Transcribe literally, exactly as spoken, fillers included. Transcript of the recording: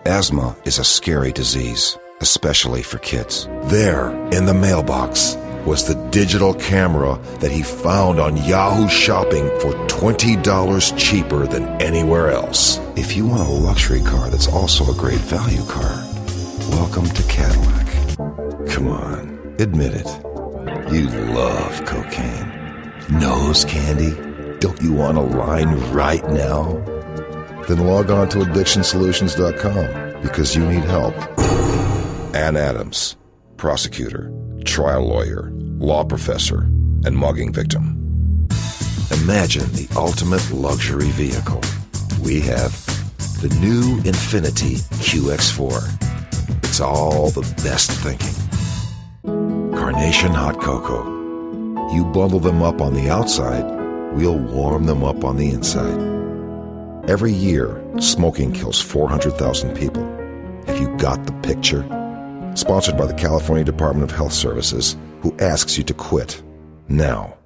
Asthma is a scary disease, especially for kids. There, in the mailbox, was the digital camera that he found on Yahoo Shopping for twenty dollars cheaper than anywhere else. If you want a luxury car that's also a great value car, welcome to Cadillac. Come on, admit it. You love cocaine. Nose candy? Don't you want a line right now? Then log on to addiction solutions dot com because you need help. Ann Adams, prosecutor, trial lawyer, law professor, and mugging victim. Imagine the ultimate luxury vehicle. We have the new Infiniti Q X four. It's all the best thinking. Carnation hot cocoa. You bundle them up on the outside, we'll warm them up on the inside. Every year, smoking kills four hundred thousand people. Have you got the picture? Sponsored by the California Department of Health Services, who asks you to quit now.